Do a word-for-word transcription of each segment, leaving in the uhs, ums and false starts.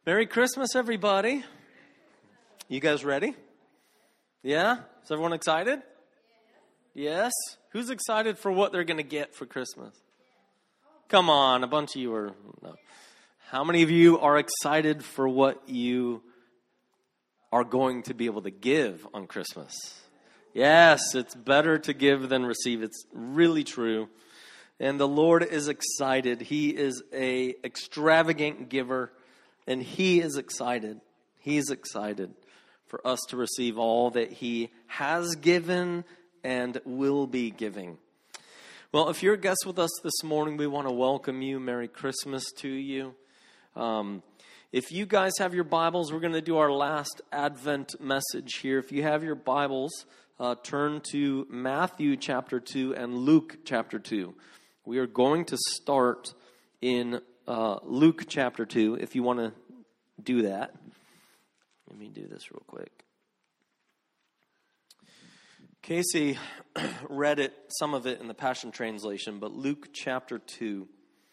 Merry Christmas, everybody. You guys ready? Yeah? Is everyone excited? Yes? Who's excited for what they're going to get for Christmas? Come on, a bunch of you are. No. How many of you are excited for what you are going to be able to give on Christmas? Yes, it's better to give than receive. It's really true. And the Lord is excited. He is an extravagant giver. And He is excited. He's excited for us to receive all that He has given and will be giving. Well, if you're a guest with us this morning, we want to welcome you. Merry Christmas to you. Um, if you guys have your Bibles, we're going to do our last Advent message here. If you have your Bibles, uh, turn to Matthew chapter two and Luke chapter two. We are going to start in Uh, Luke chapter two, if you want to do that. Let me do this real quick. Casey read it, some of it in the Passion Translation, but Luke chapter two,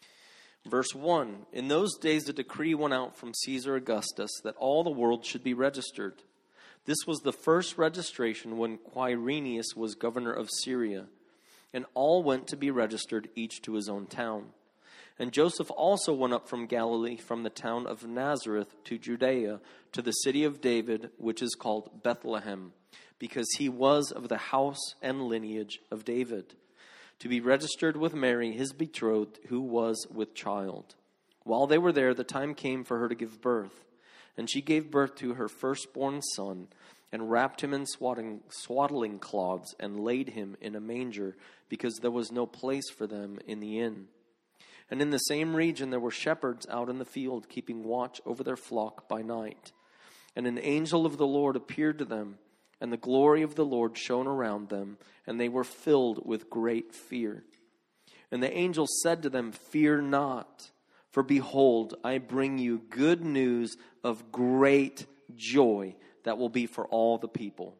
verse one. In those days a decree went out from Caesar Augustus that all the world should be registered. This was the first registration when Quirinius was governor of Syria, and all went to be registered, each to his own town. And Joseph also went up from Galilee, from the town of Nazareth to Judea, to the city of David, which is called Bethlehem, because he was of the house and lineage of David, to be registered with Mary, his betrothed, who was with child. While they were there, the time came for her to give birth. And she gave birth to her firstborn son, and wrapped him in swaddling, swaddling cloths, and laid him in a manger, because there was no place for them in the inn. And in the same region there were shepherds out in the field, keeping watch over their flock by night. And an angel of the Lord appeared to them, and the glory of the Lord shone around them, and they were filled with great fear. And the angel said to them, "Fear not, for behold, I bring you good news of great joy that will be for all the people.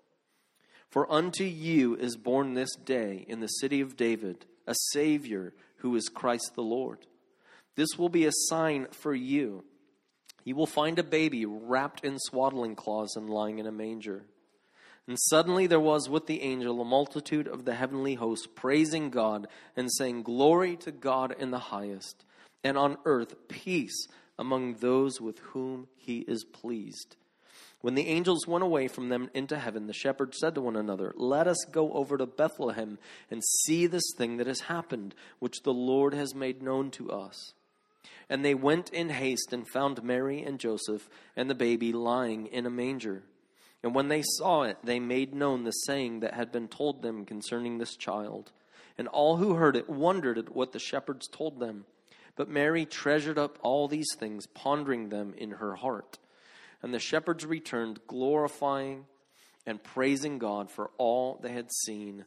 For unto you is born this day in the city of David a Savior, who is Christ the Lord. This will be a sign for you. You will find a baby wrapped in swaddling cloths and lying in a manger." And suddenly there was with the angel a multitude of the heavenly host, praising God and saying, "Glory to God in the highest, and on earth peace among those with whom He is pleased." When the angels went away from them into heaven, the shepherds said to one another, "Let us go over to Bethlehem and see this thing that has happened, which the Lord has made known to us." And they went in haste and found Mary and Joseph and the baby lying in a manger. And when they saw it, they made known the saying that had been told them concerning this child. And all who heard it wondered at what the shepherds told them. But Mary treasured up all these things, pondering them in her heart. And the shepherds returned, glorifying and praising God for all they had seen,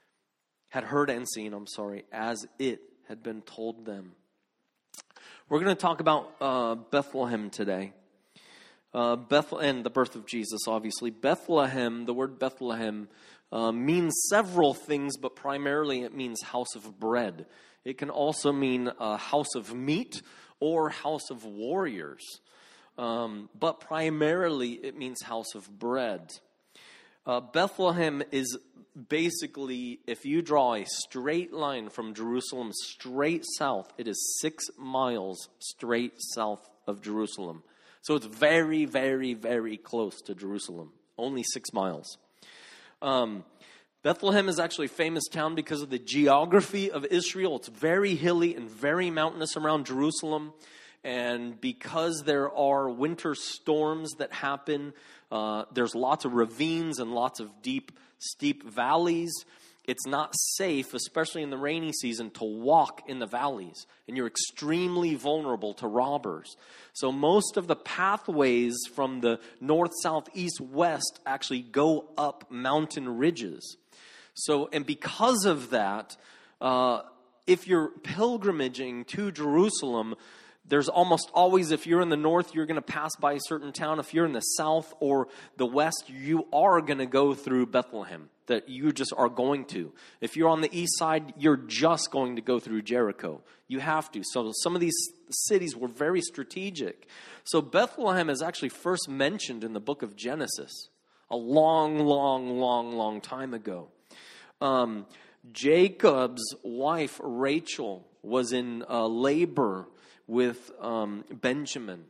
had heard and seen, I'm sorry, as it had been told them. We're going to talk about uh, Bethlehem today. Uh, Bethlehem, and the birth of Jesus, obviously. Bethlehem, the word Bethlehem, uh, means several things, but primarily it means house of bread. It can also mean a house of meat or house of warriors. Um, but primarily it means house of bread. Uh, Bethlehem is basically, if you draw a straight line from Jerusalem straight south, it is six miles straight south of Jerusalem. So it's very, very, very close to Jerusalem. Only six miles. Um, Bethlehem is actually a famous town because of the geography of Israel. It's very hilly and very mountainous around Jerusalem. And because there are winter storms that happen, uh, there's lots of ravines and lots of deep, steep valleys. It's not safe, especially in the rainy season, to walk in the valleys. And you're extremely vulnerable to robbers. So most of the pathways from the north, south, east, west actually go up mountain ridges. So, and because of that, uh, if you're pilgrimaging to Jerusalem, There's almost always, if you're in the north, you're going to pass by a certain town. If you're in the south or the west, you are going to go through Bethlehem, that you just are going to. If you're on the east side, you're just going to go through Jericho. You have to. So some of these cities were very strategic. So Bethlehem is actually first mentioned in the book of Genesis a long, long, long, long time ago. Um, Jacob's wife, Rachel, was in uh, labor with um, Benjamin.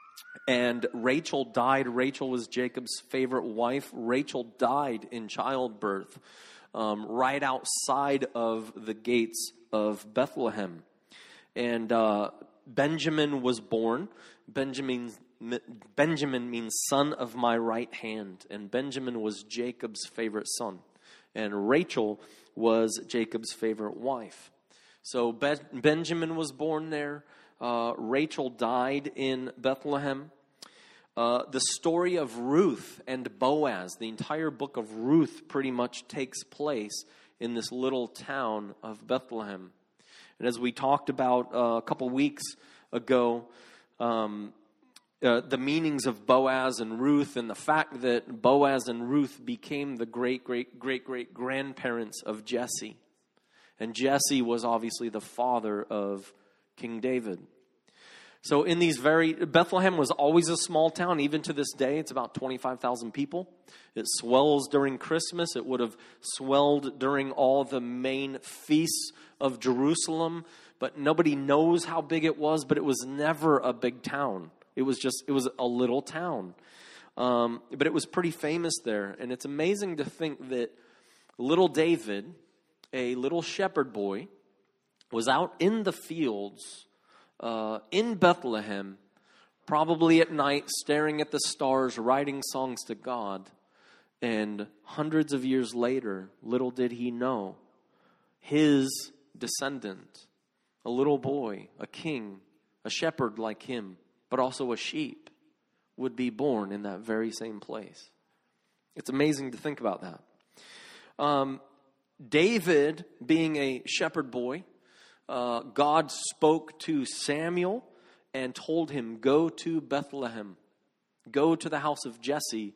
And Rachel died. Rachel was Jacob's favorite wife. Rachel died in childbirth um, right outside of the gates of Bethlehem. And uh, Benjamin was born. Benjamin, Benjamin means son of my right hand. And Benjamin was Jacob's favorite son. And Rachel was Jacob's favorite wife. So Be- Benjamin was born there. Uh, Rachel died in Bethlehem. Uh, the story of Ruth and Boaz, the entire book of Ruth pretty much takes place in this little town of Bethlehem. And as we talked about uh, a couple weeks ago, um, uh, the meanings of Boaz and Ruth and the fact that Boaz and Ruth became the great, great, great, great grandparents of Jesse. And Jesse was obviously the father of King David. So in these very, Bethlehem was always a small town. Even to this day, it's about twenty-five thousand people. It swells during Christmas. It would have swelled during all the main feasts of Jerusalem. But nobody knows how big it was, but it was never a big town. It was just, it was a little town. Um, but it was pretty famous there. And it's amazing to think that little David, a little shepherd boy, was out in the fields uh, in Bethlehem, probably at night, staring at the stars, writing songs to God. And hundreds of years later, little did he know, his descendant, a little boy, a king, a shepherd like him, but also a sheep, would be born in that very same place. It's amazing to think about that. Um, David, being a shepherd boy, uh, God spoke to Samuel and told him, go to Bethlehem, go to the house of Jesse.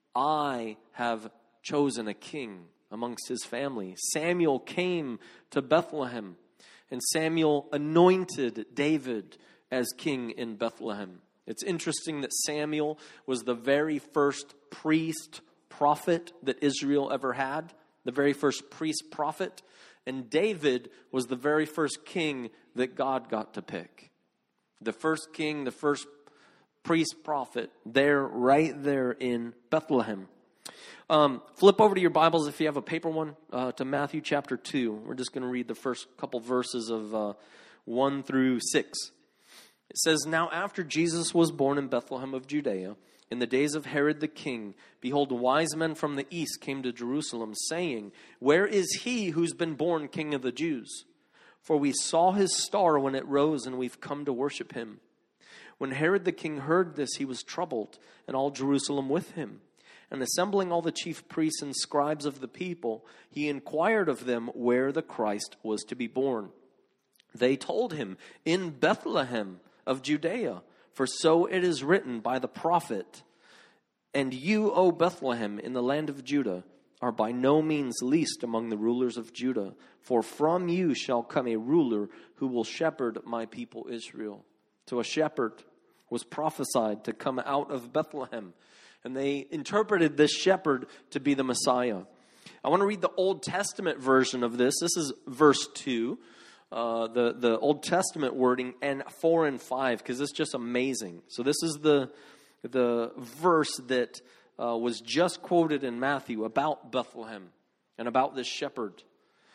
I have chosen a king amongst his family. Samuel came to Bethlehem, and Samuel anointed David as king in Bethlehem. It's interesting that Samuel was the very first priest prophet that Israel ever had, the very first priest prophet, and David was the very first king that God got to pick. The first king, the first priest prophet, there, right there in Bethlehem. Um, flip over to your Bibles if you have a paper one, uh, to Matthew chapter two. We're just going to read the first couple verses of uh, one through six. It says, now after Jesus was born in Bethlehem of Judea, in the days of Herod the king, behold, wise men from the east came to Jerusalem, saying, where is he who's been born King of the Jews? For we saw his star when it rose, and we've come to worship him. When Herod the king heard this, he was troubled, and all Jerusalem with him. And assembling all the chief priests and scribes of the people, he inquired of them where the Christ was to be born. They told him, in Bethlehem of Judea, for so it is written by the prophet, and you, O Bethlehem, in the land of Judah, are by no means least among the rulers of Judah, for from you shall come a ruler who will shepherd my people Israel. So a shepherd was prophesied to come out of Bethlehem, and they interpreted this shepherd to be the Messiah. I want to read the Old Testament version of this. This is verse two. Uh, the, the Old Testament wording, and four and five, because it's just amazing. So this is the, the verse that uh, was just quoted in Matthew about Bethlehem and about this shepherd.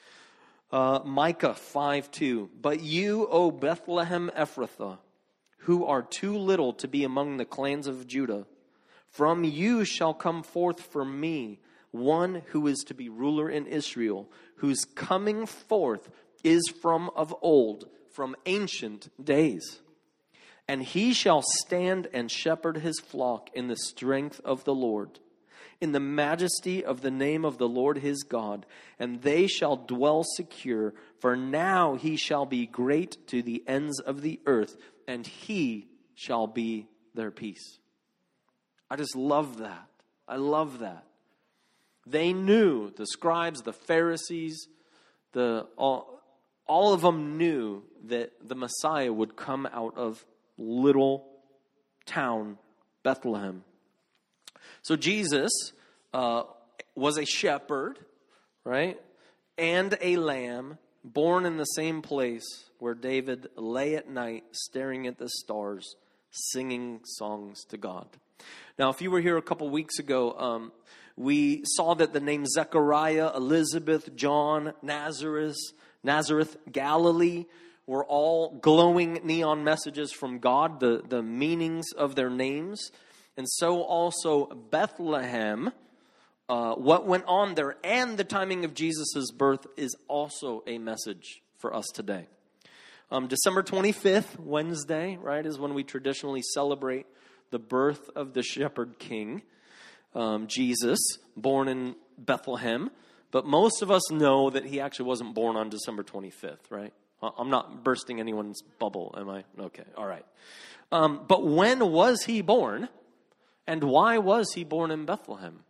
Uh, Micah five two, but you, O Bethlehem Ephrathah, who are too little to be among the clans of Judah, from you shall come forth for me one who is to be ruler in Israel, whose coming forth is from of old, from ancient days. And he shall stand and shepherd his flock in the strength of the Lord, in the majesty of the name of the Lord his God. And they shall dwell secure, for now he shall be great to the ends of the earth, and he shall be their peace. I just love that. I love that. They knew, the scribes, the Pharisees, the all, all of them knew that the Messiah would come out of little town Bethlehem. So Jesus uh, was a shepherd, right? And a lamb born in the same place where David lay at night staring at the stars, singing songs to God. Now, if you were here a couple weeks ago, um, we saw that the names Zechariah, Elizabeth, John, Nazareth, Nazareth, Galilee were all glowing neon messages from God, the, the meanings of their names. And so also Bethlehem, uh, what went on there, and the timing of Jesus' birth is also a message for us today. Um, December twenty-fifth, Wednesday, right, is when we traditionally celebrate the birth of the shepherd king, um, Jesus, born in Bethlehem. But most of us know that he actually wasn't born on December twenty-fifth, right? I'm not bursting anyone's bubble, am I? Okay, all right. Um, but when was he born, and why was he born in Bethlehem?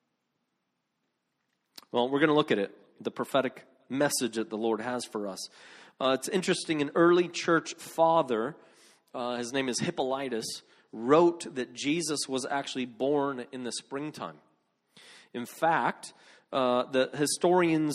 Well, we're going to look at it, the prophetic message that the Lord has for us. Uh, it's interesting, an early church father, uh, his name is Hippolytus, wrote that Jesus was actually born in the springtime. In fact, uh, the historians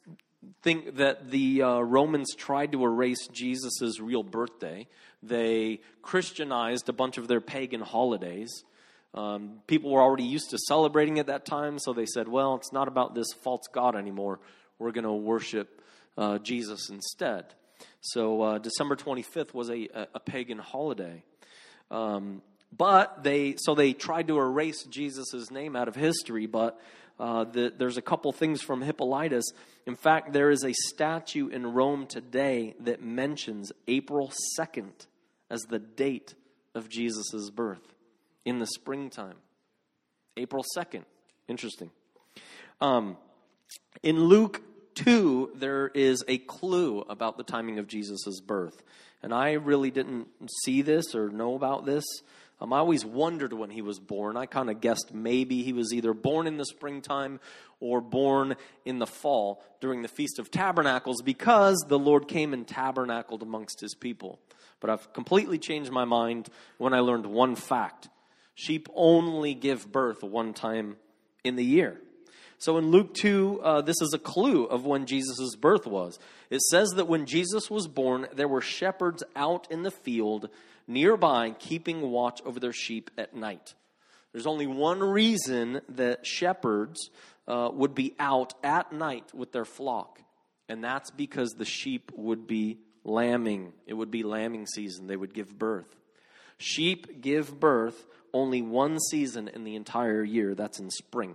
think that the uh, Romans tried to erase Jesus' real birthday. They Christianized a bunch of their pagan holidays. Um, people were already used to celebrating at that time, so they said, well, it's not about this false god anymore. We're going to worship uh, Jesus instead. So uh, December twenty-fifth was a, a, a pagan holiday. Um, but they, so they tried to erase Jesus' name out of history, but uh, the, there's a couple things from Hippolytus. In fact, there is a statue in Rome today that mentions April second as the date of Jesus' birth in the springtime. April second. Interesting. Um, in Luke two, there is a clue about the timing of Jesus' birth. And I really didn't see this or know about this. Um, I always wondered when he was born. I kind of guessed maybe he was either born in the springtime or born in the fall during the Feast of Tabernacles, because the Lord came and tabernacled amongst his people. But I've completely changed my mind when I learned one fact. Sheep only give birth one time in the year. So in Luke two, uh, this is a clue of when Jesus' birth was. It says that when Jesus was born, there were shepherds out in the field nearby keeping watch over their sheep at night. There's only one reason that shepherds uh, would be out at night with their flock, and that's because the sheep would be lambing. It would be lambing season. They would give birth. Sheep give birth only one season in the entire year. That's in spring.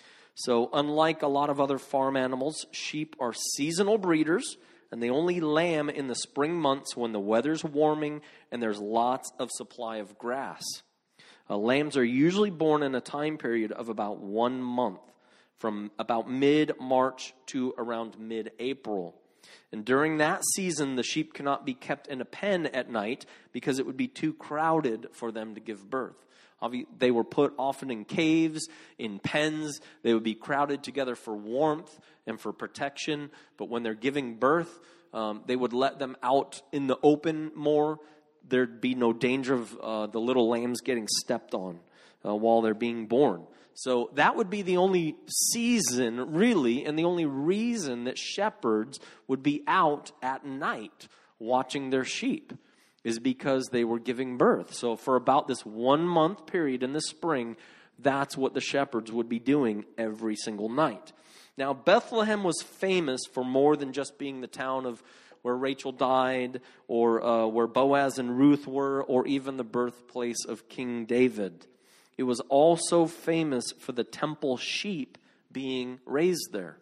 So unlike a lot of other farm animals, sheep are seasonal breeders, and they only lamb in the spring months when the weather's warming and there's lots of supply of grass. Uh, lambs are usually born in a time period of about one month, from about mid-March to around mid-April. And during that season, the sheep cannot be kept in a pen at night because it would be too crowded for them to give birth. They were put often in caves, in pens. They would be crowded together for warmth and for protection. But when they're giving birth, um, they would let them out in the open more. There'd be no danger of uh, the little lambs getting stepped on uh, while they're being born. So that would be the only season, really, and the only reason that shepherds would be out at night watching their sheep, is because they were giving birth. So for about this one month period in the spring, that's what the shepherds would be doing every single night. Now, Bethlehem was famous for more than just being the town of where Rachel died, or uh, where Boaz and Ruth were, or even the birthplace of King David. It was also famous for the temple sheep being raised there.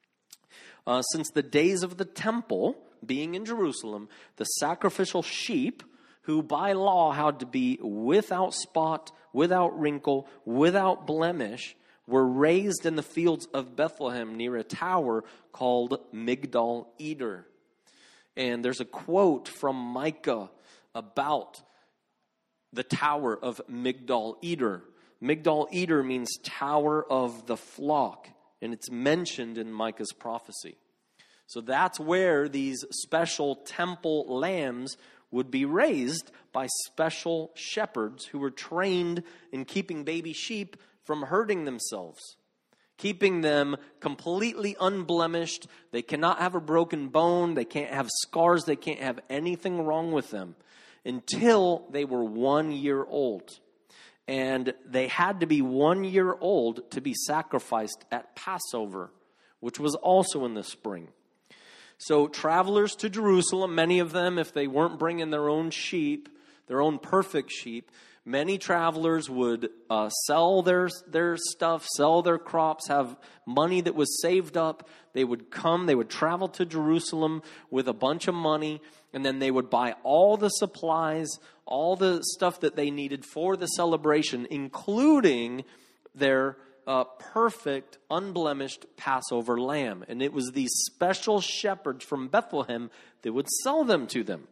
Uh, since the days of the temple being in Jerusalem, the sacrificial sheep, who by law had to be without spot, without wrinkle, without blemish, were raised in the fields of Bethlehem near a tower called Migdal Eder. And there's a quote from Micah about the tower of Migdal Eder. Migdal Eder means tower of the flock, and it's mentioned in Micah's prophecy. So that's where these special temple lambs would be raised by special shepherds who were trained in keeping baby sheep from hurting themselves, keeping them completely unblemished. They cannot have a broken bone. They can't have scars. They can't have anything wrong with them until they were one year old. And they had to be one year old to be sacrificed at Passover, which was also in the spring. So travelers to Jerusalem, many of them, if they weren't bringing their own sheep, their own perfect sheep, many travelers would uh, sell their, their stuff, sell their crops, have money that was saved up. They would come, they would travel to Jerusalem with a bunch of money, and then they would buy all the supplies, all the stuff that they needed for the celebration, including their uh, perfect, unblemished Passover lamb. And it was these special shepherds from Bethlehem that would sell them to them.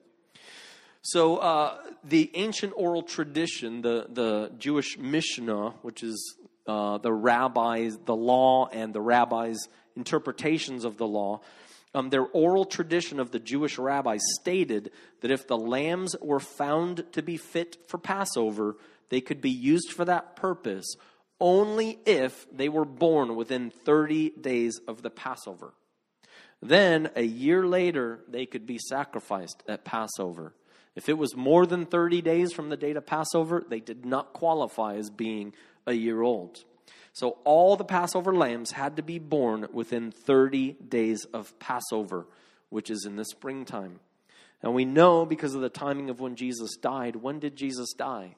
So uh, the ancient oral tradition, the, the Jewish Mishnah, which is uh, the rabbis, the law and the rabbis' interpretations of the law, um, their oral tradition of the Jewish rabbis stated that if the lambs were found to be fit for Passover, they could be used for that purpose only if they were born within thirty days of the Passover. Then, a year later, they could be sacrificed at Passover. If it was more than thirty days from the date of Passover, they did not qualify as being a year old. So all the Passover lambs had to be born within thirty days of Passover, which is in the springtime. And we know because of the timing of when Jesus died. When did Jesus die?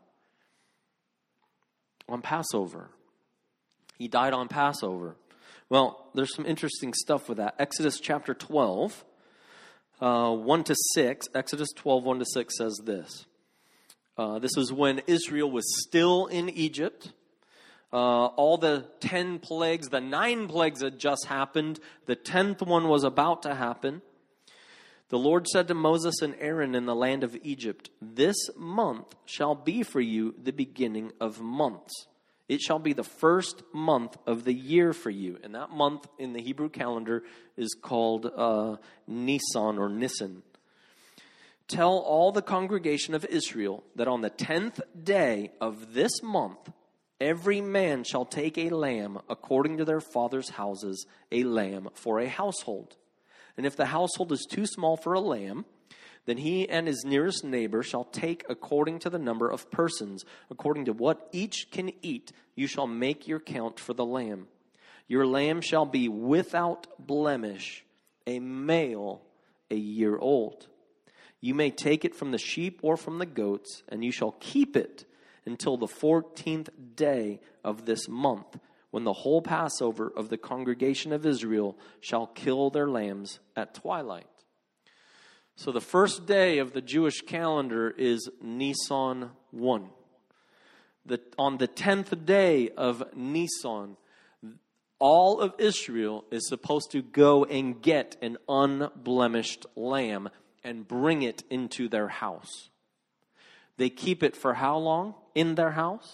On Passover. He died on Passover. Well, there's some interesting stuff with that. Exodus chapter twelve. Uh, one to six, Exodus twelve, one to six says this. Uh, this is when Israel was still in Egypt. Uh, all the ten plagues, the nine plagues had just happened. The tenth one was about to happen. The Lord said to Moses and Aaron in the land of Egypt, "This month shall be for you the beginning of months. It shall be the first month of the year for you." And that month in the Hebrew calendar is called uh, Nisan or Nisan. "Tell all the congregation of Israel that on the tenth day of this month, every man shall take a lamb according to their father's houses, a lamb for a household. And if the household is too small for a lamb, then he and his nearest neighbor shall take according to the number of persons, according to what each can eat, you shall make your count for the lamb. Your lamb shall be without blemish, a male, a year old. You may take it from the sheep or from the goats, and you shall keep it until the fourteenth day of this month, when the whole Passover of the congregation of Israel shall kill their lambs at twilight." So the first day of the Jewish calendar is Nisan one. The, on the tenth day of Nisan, all of Israel is supposed to go and get an unblemished lamb and bring it into their house. They keep it for how long in their house?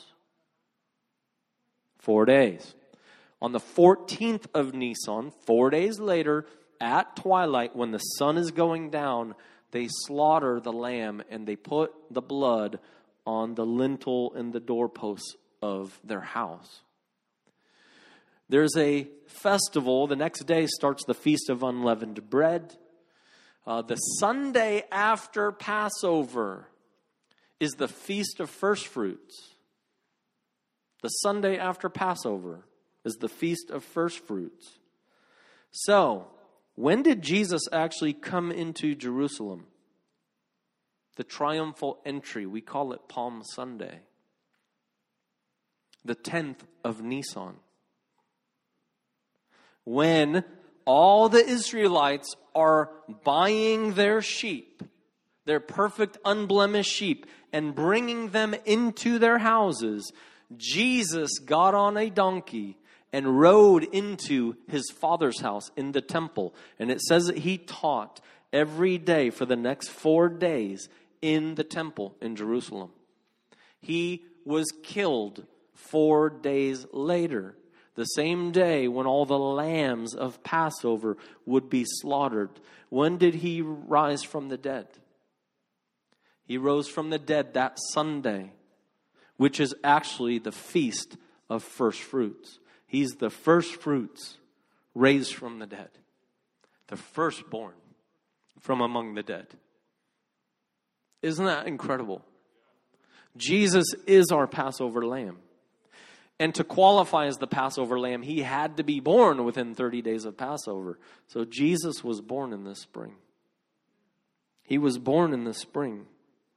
Four days. On the fourteenth of Nisan, four days later, at twilight, when the sun is going down, they slaughter the lamb and they put the blood on the lintel and the doorposts of their house. There's a festival. The next day starts the Feast of Unleavened Bread. Uh, the Sunday after Passover is the Feast of First Fruits. The Sunday after Passover is the Feast of First Fruits. So, when did Jesus actually come into Jerusalem? The triumphal entry. We call it Palm Sunday. The tenth of Nisan. When all the Israelites are buying their sheep, their perfect unblemished sheep, and bringing them into their houses, Jesus got on a donkey and rode into his Father's house in the temple. And it says that he taught every day for the next four days in the temple in Jerusalem. He was killed four days later, the same day when all the lambs of Passover would be slaughtered. When did he rise from the dead? He rose from the dead that Sunday, which is actually the feast of first fruits. He's the first fruits raised from the dead, the firstborn from among the dead. Isn't that incredible? Jesus is our Passover lamb. And to qualify as the Passover lamb, he had to be born within thirty days of Passover. So Jesus was born in the spring. He was born in the spring.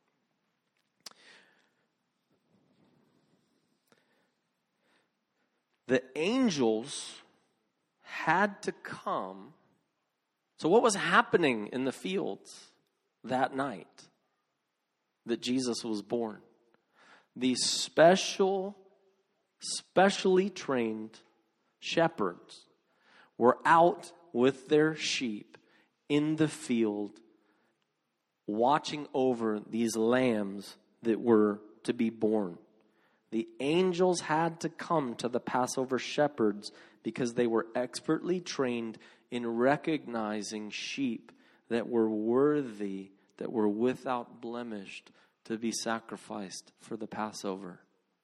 The angels had to come. So what was happening in the fields that night that Jesus was born? These special, specially trained shepherds were out with their sheep in the field, watching over these lambs that were to be born. The angels had to come to the Passover shepherds because they were expertly trained in recognizing sheep that were worthy, that were without blemish to be sacrificed for the Passover.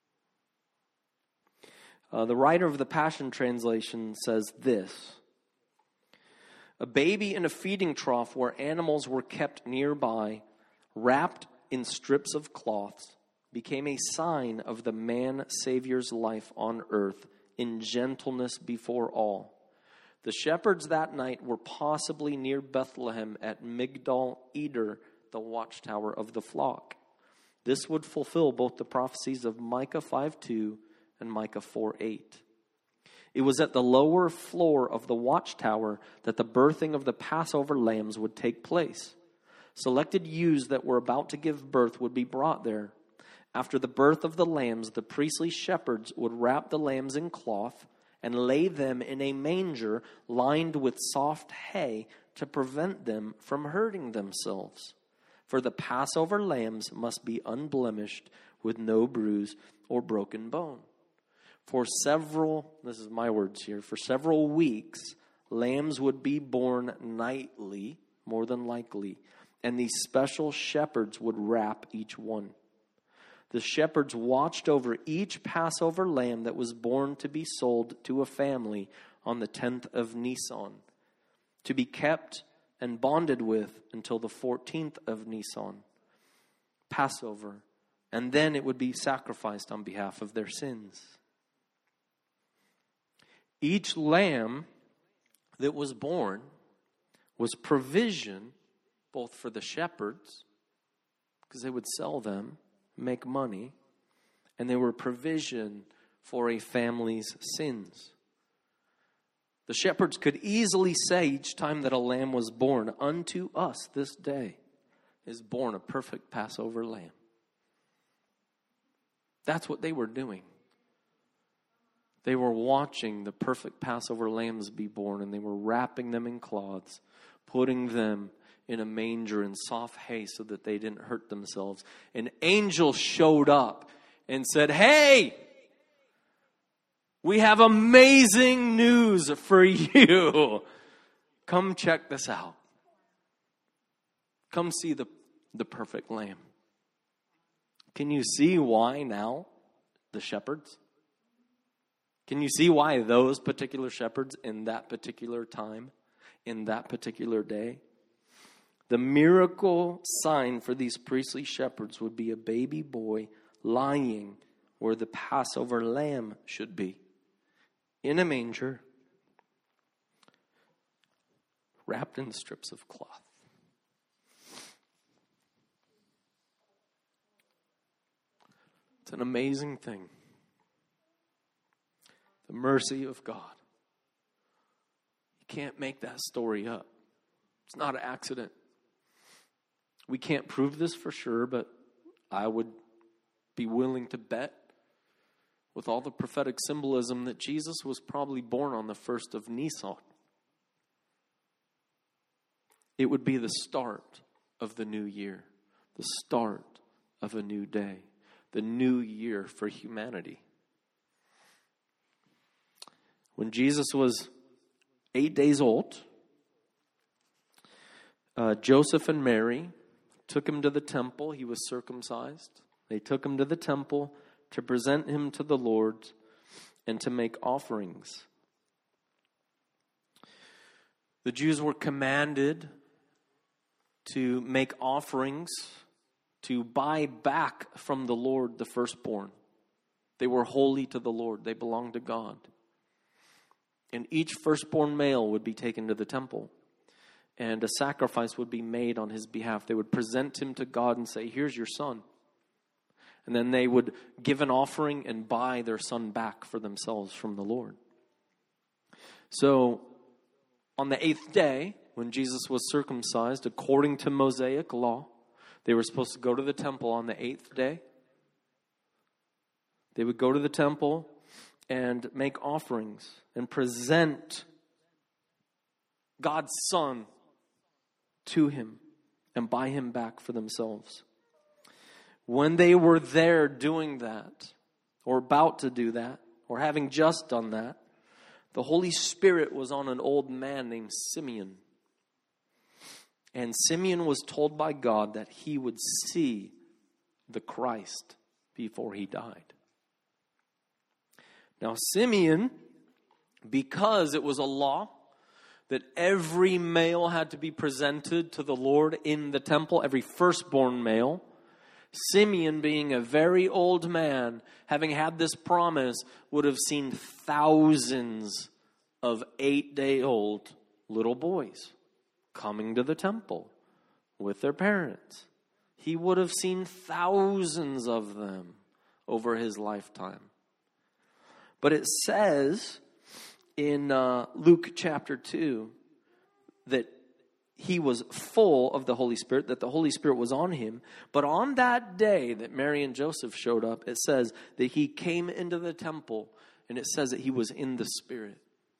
Uh, the writer of the Passion Translation says this: a baby in a feeding trough where animals were kept nearby, wrapped in strips of cloths, became a sign of the man-Savior's life on earth in gentleness before all. The shepherds that night were possibly near Bethlehem at Migdal Eder, the watchtower of the flock. This would fulfill both the prophecies of Micah five two and Micah four eight. It was at the lower floor of the watchtower that the birthing of the Passover lambs would take place. Selected ewes that were about to give birth would be brought there. After the birth of the lambs, the priestly shepherds would wrap the lambs in cloth and lay them in a manger lined with soft hay to prevent them from hurting themselves. For the Passover lambs must be unblemished with no bruise or broken bone. For several, this is my words here, for several weeks, lambs would be born nightly, more than likely, and these special shepherds would wrap each one. The shepherds watched over each Passover lamb that was born to be sold to a family on the tenth of Nisan, to be kept and bonded with until the fourteenth of Nisan, Passover, and then it would be sacrificed on behalf of their sins. Each lamb that was born was provision both for the shepherds, because they would sell them, make money, and they were provision for a family's sins. The shepherds could easily say each time that a lamb was born, unto us this day is born a perfect Passover lamb. That's what they were doing. They were watching the perfect Passover lambs be born, and they were wrapping them in cloths, putting them in a manger in soft hay so that they didn't hurt themselves. An angel showed up and said, hey, we have amazing news for you. Come check this out. Come see the, the perfect lamb. Can you see why now the shepherds? Can you see why those particular shepherds in that particular time, in that particular day? The miracle sign for these priestly shepherds would be a baby boy lying where the Passover lamb should be, in a manger, wrapped in strips of cloth. It's an amazing thing. The mercy of God. You can't make that story up. It's not an accident. We can't prove this for sure, but I would be willing to bet with all the prophetic symbolism that Jesus was probably born on the first of Nisan. It would be the start of the new year. the start of a new day, the new year for humanity. When Jesus was eight days old, uh, Joseph and Mary took him to the temple. He was circumcised. They took him to the temple to present him to the Lord and to make offerings. The Jews were commanded to make offerings to buy back from the Lord the firstborn. They were holy to the Lord. They belonged to God. And each firstborn male would be taken to the temple, and a sacrifice would be made on his behalf. They would present him to God and say, here's your son. And then they would give an offering and buy their son back for themselves from the Lord. So, on the eighth day, when Jesus was circumcised, according to Mosaic law, they were supposed to go to the temple on the eighth day. They would go to the temple and make offerings and present God's Son to him and buy him back for themselves. When they were there doing that, or about to do that, or having just done that, the Holy Spirit was on an old man named Simeon. And Simeon was told by God that he would see the Christ before he died. Now, Simeon, because it was a law that every male had to be presented to the Lord in the temple, every firstborn male, Simeon, being a very old man, having had this promise, would have seen thousands of eight-day-old little boys coming to the temple with their parents. He would have seen thousands of them over his lifetime. But it says in uh, Luke chapter two that he was full of the Holy Spirit, that the Holy Spirit was on him. But on that day that Mary and Joseph showed up, it says that he came into the temple, and it says that he was in the Spirit.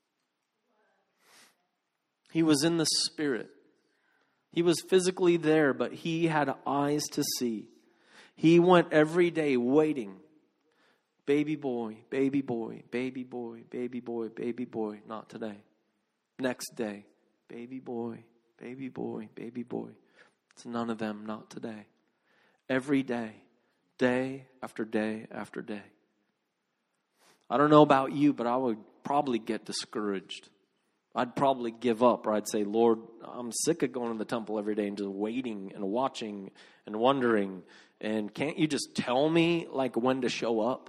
He was in the Spirit. He was physically there, but he had eyes to see. He went every day waiting. Baby boy, baby boy, baby boy, baby boy, baby boy. Not today. Next day, baby boy, baby boy, baby boy. It's none of them, not today. Every day, day after day after day. I don't know about you, but I would probably get discouraged. I'd probably give up, or I'd say, Lord, I'm sick of going to the temple every day and just waiting and watching and wondering. And can't you just tell me like when to show up?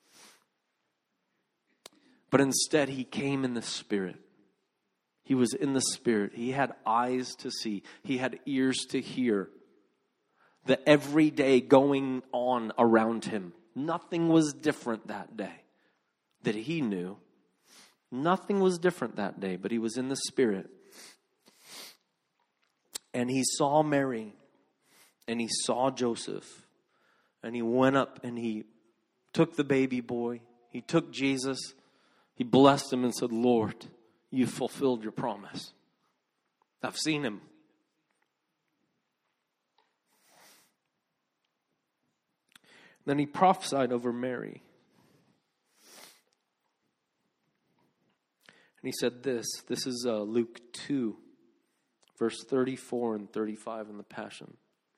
But instead, he came in the Spirit. He was in the Spirit. He had eyes to see. He had ears to hear. The everyday going on around him. Nothing was different that day that he knew. Nothing was different that day, but he was in the Spirit. And he saw Mary, and he saw Joseph, and he went up and he took the baby boy. He took Jesus. He blessed him and said, Lord, you fulfilled your promise. I've seen him. Then he prophesied over Mary. And he said this, this is uh, Luke two, verse thirty-four and thirty-five in the Passion.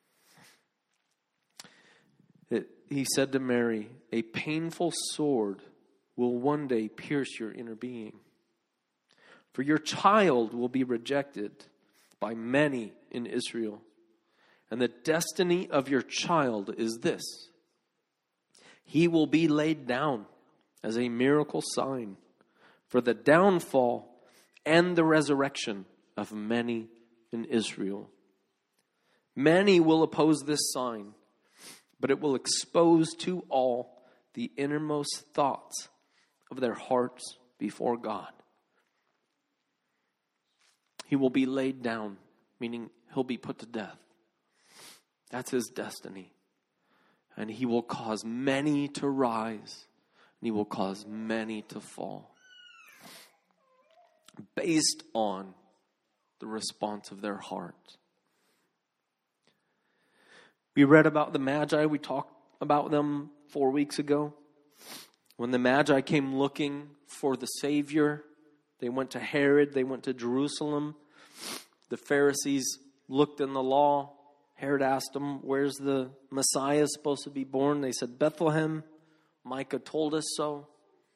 It, he said to Mary, a painful sword will one day pierce your inner being. For your child will be rejected by many in Israel. And the destiny of your child is this. He will be laid down as a miracle sign for the downfall and the resurrection of many in Israel. Many will oppose this sign, but it will expose to all the innermost thoughts of their hearts before God. He will be laid down, meaning he'll be put to death. That's his destiny. And he will cause many to rise, and he will cause many to fall. Based on the response of their heart. We read about the Magi. We talked about them four weeks ago. When the Magi came looking for the Savior, they went to Herod, they went to Jerusalem. The Pharisees looked in the law. Herod asked them, where's the Messiah supposed to be born? They said, Bethlehem. Micah told us so.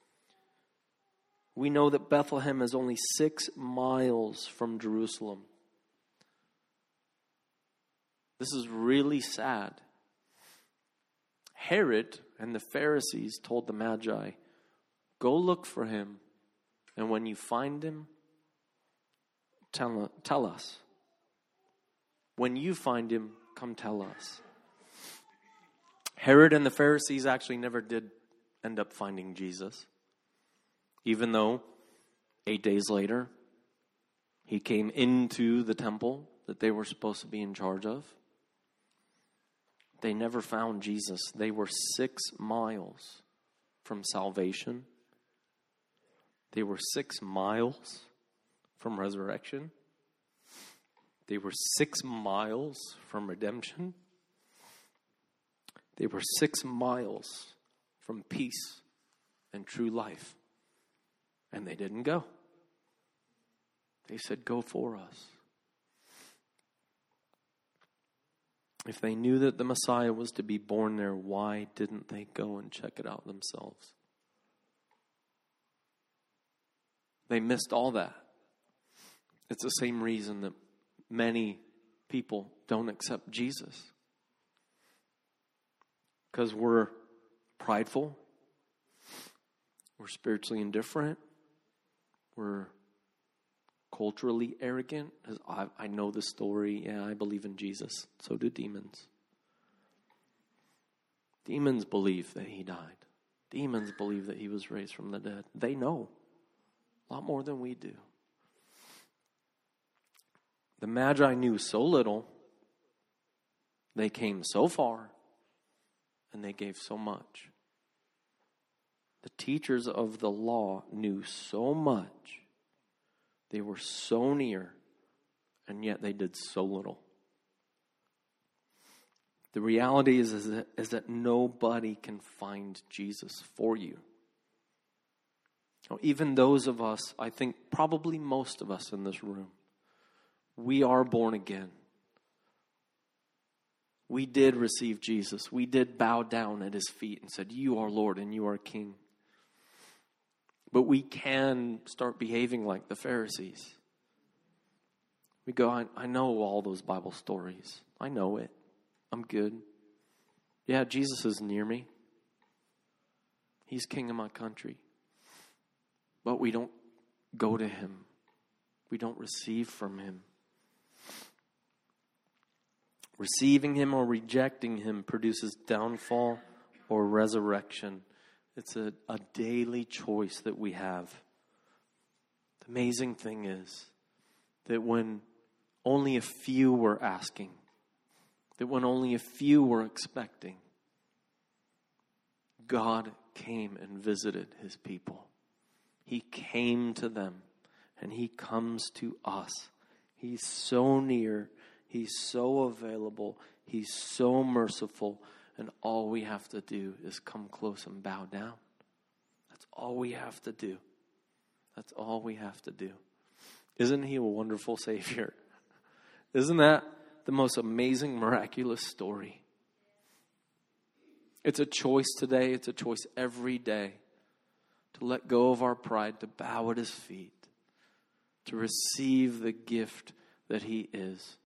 We know that Bethlehem is only six miles from Jerusalem. This is really sad. Herod and the Pharisees told the Magi, go look for him, and when you find him, tell, tell us. When you find him, come tell us. Herod and the Pharisees actually never did end up finding Jesus, even though eight days later, he came into the temple that they were supposed to be in charge of. They never found Jesus. They were six miles from salvation. They were six miles from resurrection. They were six miles from redemption. They were six miles from peace and true life. And they didn't go. They said, go for us. If they knew that the Messiah was to be born there, why didn't they go and check it out themselves? They missed all that. It's the same reason that many people don't accept Jesus. Because we're prideful. We're spiritually indifferent. We're culturally arrogant. I, I know the story. Yeah, I believe in Jesus. So do demons. Demons believe that he died. Demons believe that he was raised from the dead. They know a lot more than we do. The Magi knew so little. They came so far. And they gave so much. The teachers of the law knew so much. They were so near, and yet they did so little. The reality is, is, that, is that nobody can find Jesus for you. Now, even those of us, I think probably most of us in this room, we are born again. We did receive Jesus. We did bow down at his feet and said, you are Lord and you are King. But we can start behaving like the Pharisees. We go, I, I know all those Bible stories. I know it. I'm good. Yeah, Jesus is near me. He's king of my country. But we don't go to him. We don't receive from him. Receiving him or rejecting him produces downfall or resurrection. It's a, a daily choice that we have. The amazing thing is that when only a few were asking, that when only a few were expecting, God came and visited his people. He came to them, and he comes to us. He's so near. He's so available. He's so merciful. And all we have to do is come close and bow down. That's all we have to do. That's all we have to do. Isn't he a wonderful Savior? Isn't that the most amazing, miraculous story? It's a choice today. It's a choice every day to let go of our pride, to bow at his feet, to receive the gift that he is.